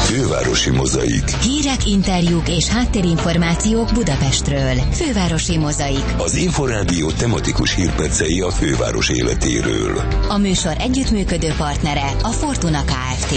Fővárosi Mozaik. Hírek, interjúk és háttérinformációk Budapestről. Fővárosi Mozaik. Az Inforádió tematikus hírpercei a főváros életéről. A műsor együttműködő partnere a Fortuna Kft.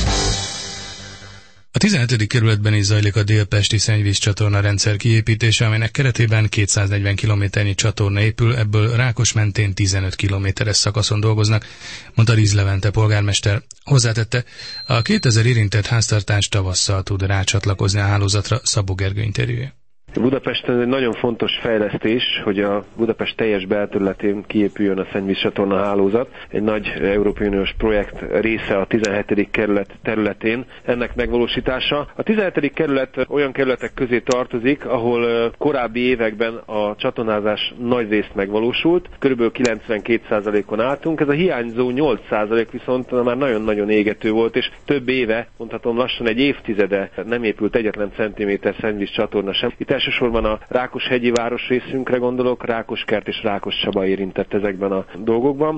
A 17. kerületben is zajlik a délpesti szennyvízcsatorna rendszer kiépítése, amelynek keretében 240 kilométernyi csatorna épül, ebből Rákos mentén 15 kilométeres szakaszon dolgoznak, mondta Riz Levente polgármester. Hozzátette, a 2000 érintett háztartás tavasszal tud rácsatlakozni a hálózatra. Szabó Gergő interjúja. Budapesten egy nagyon fontos fejlesztés, hogy a Budapest teljes belterületén kiépüljön a szennyvízcsatorna hálózat. Egy nagy Európai Uniós projekt része a 17. kerület területén ennek megvalósítása. A 17. kerület olyan kerületek közé tartozik, ahol korábbi években a csatornázás nagy részt megvalósult, körülbelül 92%-on álltunk. Ez a hiányzó 8% viszont már nagyon-nagyon égető volt, és több éve, mondhatom lassan egy évtizede nem épült egyetlen centiméter szennyvízcsatorna sem. Itt elsősorban a Rákoshegyi városrészünkre gondolok, Rákoskert és Rákoscsaba érintett ezekben a dolgokban.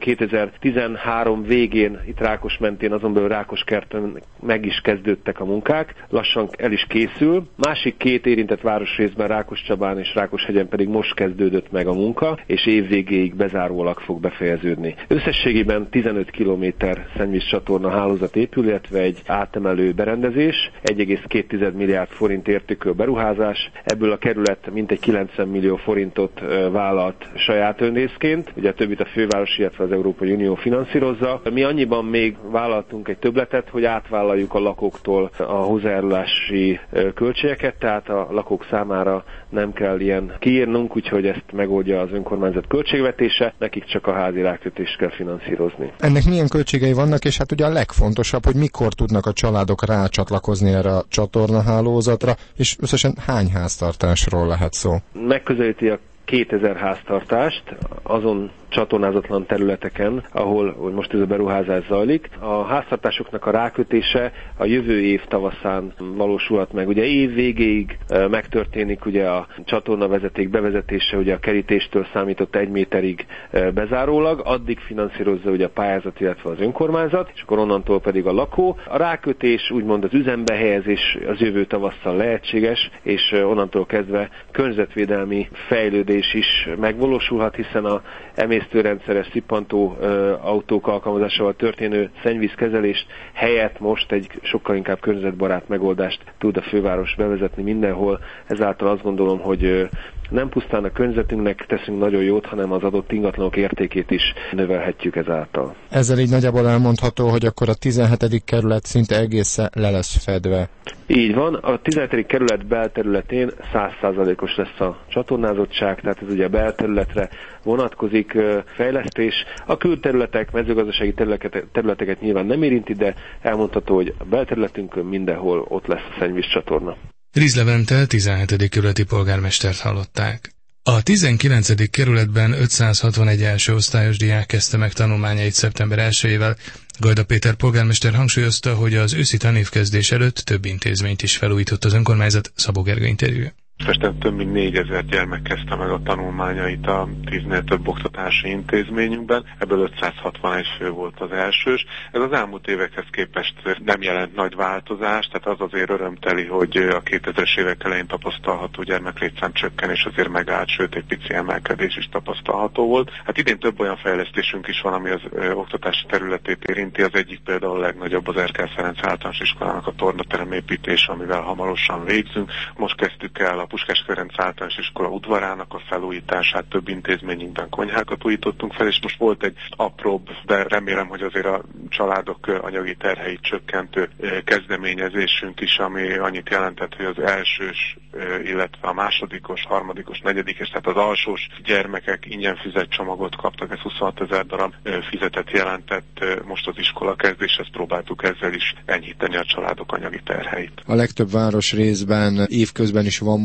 2013 végén itt Rákos mentén, azon belül Rákoskerten meg is kezdődtek a munkák, lassan el is készül. Másik két érintett városrészben, Rákoscsabán és Rákoshegyen pedig most kezdődött meg a munka, és év végéig bezárólag fog befejeződni. Összességében 15 kilométer szennyvízcsatorna hálózat épül, illetve egy átemelő berendezés, 1,2 milliárd forint értékű beruházás, ebből a kerület mintegy 90 millió forintot vállalt saját önrészként, ugye a többit a főváros, illetve az Európai Unió finanszírozza. Mi annyiban még vállaltunk egy többletet, hogy átvállaljuk a lakóktól a hozzájárulási költségeket, tehát a lakók számára nem kell ilyen kiírnunk, úgyhogy ezt megoldja az önkormányzat költségvetése, nekik csak a házi rákötést kell finanszírozni. Ennek milyen költségei vannak, és hát ugye a legfontosabb, hogy mikor tudnak a családok rácsatlakozni erre a csatornahálózatra, és összesen hány háztartásról lehet szó? Megközelíti a 2000 háztartást azon csatornázatlan területeken, ahol most ez a beruházás zajlik. A háztartásoknak a rákötése a jövő év tavaszán valósulhat meg. Ugye év végéig megtörténik ugye a csatornavezeték bevezetése, ugye a kerítéstől számított 1 méterig bezárólag, addig finanszírozza ugye a pályázat, illetve az önkormányzat, és akkor onnantól pedig a lakó. A rákötés, úgymond az üzembe helyezés az jövő tavasszal lehetséges, és onnantól kezdve környezetvédelmi fejlődés is megvalósulhat, hiszen a emésztőrendszeres szippantó autók alkalmazásával történő szennyvízkezelés helyett most egy sokkal inkább környezetbarát megoldást tud a főváros bevezetni mindenhol. Ezáltal azt gondolom, hogy nem pusztán a környezetünknek teszünk nagyon jót, hanem az adott ingatlanok értékét is növelhetjük ezáltal. Ezzel így nagyjából elmondható, hogy akkor a 17. kerület szinte egészen le lesz fedve. Így van, a 17. kerület belterületén 100%-os lesz a csatornázottság, tehát ez ugye a belterületre vonatkozik fejlesztés. A külterületek, mezőgazdasági területeket nyilván nem érinti, de elmondható, hogy a belterületünkön mindenhol ott lesz a szennyvízcsatorna. Riz Levente 17. kerületi polgármestert hallották. A 19. kerületben 561 első osztályos diák kezdte meg tanulmányait szeptember 1-ével. Gajda Péter polgármester hangsúlyozta, hogy az őszi tanévkezdés előtt több intézményt is felújított az önkormányzat. Szabó Gergő interjúja. Festen több mint 4000 gyermek kezdte meg a tanulmányait a 10-nél több oktatási intézményünkben, ebből 561 fő volt az elsős. Ez az elmúlt évekhez képest nem jelent nagy változást, tehát az azért örömteli, hogy a 2000-es évek elején tapasztalható gyermeklétszám csökkenés azért megállt, sőt egy pici emelkedés is tapasztalható volt. Hát idén több olyan fejlesztésünk is van, ami az oktatási területét érinti. Az egyik például a legnagyobb az Erkel Ferenc általános iskolának a tornaterem építése, amivel hamarosan végzünk. Most kezdtük el a Puskás Ferenc általános iskola udvarának a felújítását, több intézményünkben konyhákat újítottunk fel, és most volt egy apróbb, de remélem, hogy azért a családok anyagi terheit csökkentő kezdeményezésünk is, ami annyit jelentett, hogy az elsős, illetve a másodikos, harmadikos, negyedikes, tehát az alsós gyermekek ingyen fizetcsomagot kaptak, ez 26 000 darab fizetet jelentett most az iskola kezdéshez, próbáltuk ezzel is enyhíteni a családok anyagi terheit. A legtöbb városrészben évközben is van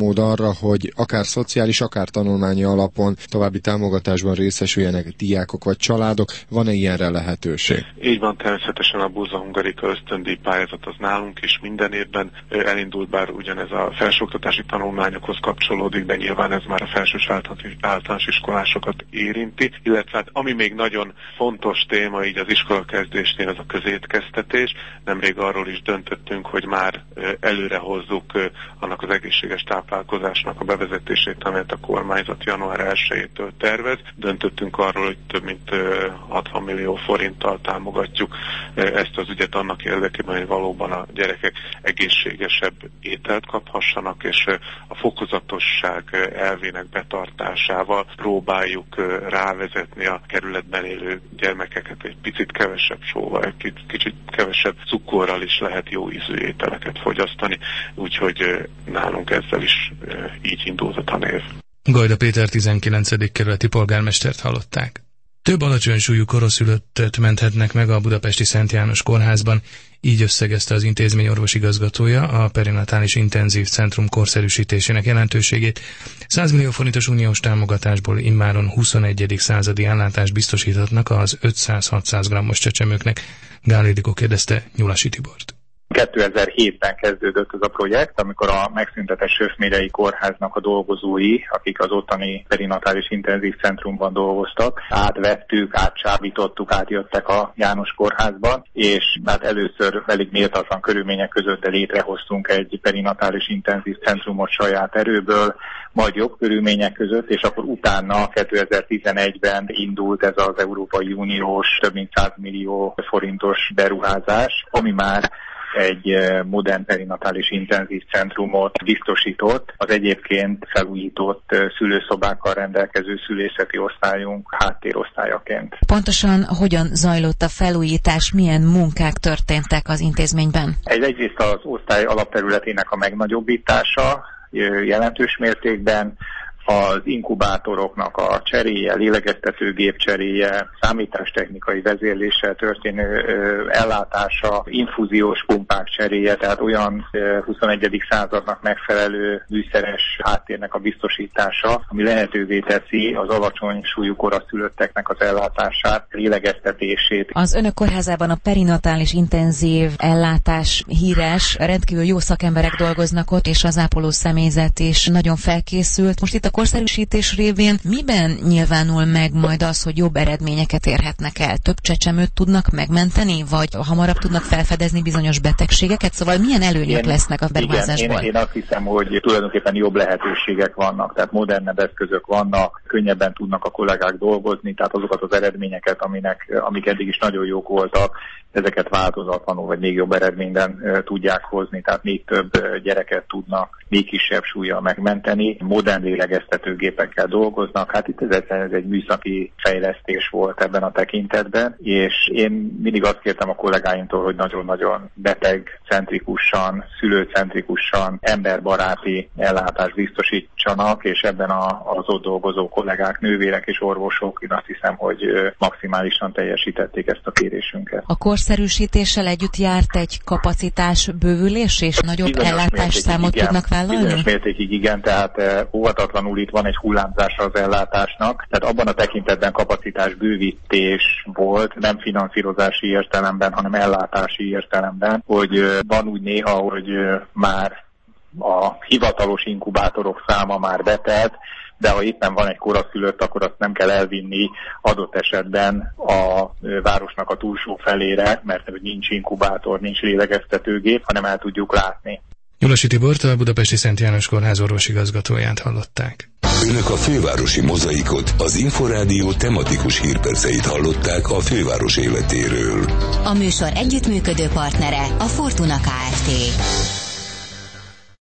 mód arra, hogy akár szociális, akár tanulmányi alapon további támogatásban részesüljenek diákok vagy családok? Van-e ilyenre lehetőség? Így van, természetesen a Buza Hungarika ösztöndíj pályázat az nálunk is minden évben elindult, bár ugyanez a felsőoktatási tanulmányokhoz kapcsolódik, de nyilván ez már a felsős általános iskolásokat érinti, illetve hát, ami még nagyon fontos téma így az iskolakezdésnél, az a közétkeztetés. Nemrég arról is döntöttünk, hogy már előre hozzuk annak az egészséges táplálkozásnak a bevezetését, amelyet a kormányzat január 1-től tervez. Döntöttünk arról, hogy több mint 60 millió forinttal támogatjuk ezt az ügyet annak érdekében, hogy valóban a gyerekek egészségesebb ételt kaphassanak, és a fokozatosság elvének betartásával próbáljuk rávezetni a kerületben élő gyermekeket egy picit kevesebb sóval, egy kicsit kevesebb cukorral is lehet jó ízű ételeket fogyasztani, úgyhogy nálunk ezzel is így indult a tanév. Gajda Péter 19. kerületi polgármestert hallották. Több alacsony súlyú koraszülöttet menthetnek meg a budapesti Szent János Kórházban, így összegezte az intézmény orvosigazgatója a perinatális intenzív centrum korszerűsítésének jelentőségét. 100 millió forintos uniós támogatásból immáron 21. századi ellátást biztosíthatnak az 500-600 grammos csecsemőknek. Gál Ildikó kérdezte Nyulasi Tibort. 2007-ben kezdődött ez a projekt, amikor a megszüntetett Sőfmérei Kórháznak a dolgozói, akik az ottani perinatális intenzív centrumban dolgoztak, átvettük, átcsábítottuk, átjöttek a János Kórházban, és hát először elég méltatlan körülmények között létrehoztunk egy perinatális intenzív centrumot saját erőből, majd jobb körülmények között, és akkor utána 2011-ben indult ez az Európai Uniós több mint 100 millió forintos beruházás, ami már egy modern perinatális intenzív centrumot biztosított, az egyébként felújított szülőszobákkal rendelkező szülészeti osztályunk háttérosztályaként. Pontosan hogyan zajlott a felújítás, milyen munkák történtek az intézményben? Egyrészt az osztály alapterületének a megnagyobbítása jelentős mértékben, az inkubátoroknak a cseréje, lélegeztetőgép cseréje, számítástechnikai vezérléssel történő ellátása, infúziós pumpák cseréje, tehát olyan 21. századnak megfelelő műszeres háttérnek a biztosítása, ami lehetővé teszi az alacsony súlyú koraszülötteknek az ellátását, lélegeztetését. Az önök kórházában a perinatális intenzív ellátás híres, rendkívül jó szakemberek dolgoznak ott, és az ápoló személyzet is nagyon felkészült. Most itt a korszerűsítés révén miben nyilvánul meg majd az, hogy jobb eredményeket érhetnek el? Több csecsemőt tudnak megmenteni, vagy hamarabb tudnak felfedezni bizonyos betegségeket? Szóval milyen előnyök lesznek a beruházásból? Én azt hiszem, hogy tulajdonképpen jobb lehetőségek vannak, tehát modernebb eszközök vannak, könnyebben tudnak a kollégák dolgozni, tehát azokat az eredményeket, amik eddig is nagyon jók voltak, ezeket változatlanul vagy még jobb eredményben tudják hozni, tehát még több gyereket tudnak még kisebb súllyal megmenteni, modern lélegeztetőgépekkel dolgoznak, hát itt ez egy műszaki fejlesztés volt ebben a tekintetben, és én mindig azt kértem a kollégáimtól, hogy nagyon-nagyon betegcentrikusan, szülőcentrikusan, emberbaráti ellátást biztosítsanak, és ebben az ott dolgozó kollégák, nővérek és orvosok, én azt hiszem, hogy maximálisan teljesítették ezt a kérésünket. A korszerűsítéssel együtt járt egy kapacitás bővülés, és nagyobb ellátásszámot tudnak vállalni? Bizonyos mértékig igen, tehát óvatatlanul itt van egy hullámzása az ellátásnak, tehát abban a tekintetben kapacitás bővítés volt, nem finanszírozási értelemben, hanem ellátási értelemben, hogy van úgy néha, hogy már a hivatalos inkubátorok száma már betelt, de ha éppen van egy koraszülött, akkor azt nem kell elvinni adott esetben a városnak a túlsó felére, mert nincs inkubátor, nincs lélegeztetőgép, hanem el tudjuk látni. Nyulasi Tibort, a budapesti Szent János Kórház orvosigazgatóját hallották. Önök a fővárosi mozaikot, az Inforádió tematikus hírperceit hallották a főváros életéről. A műsor együttműködő partnere a Fortuna Kft.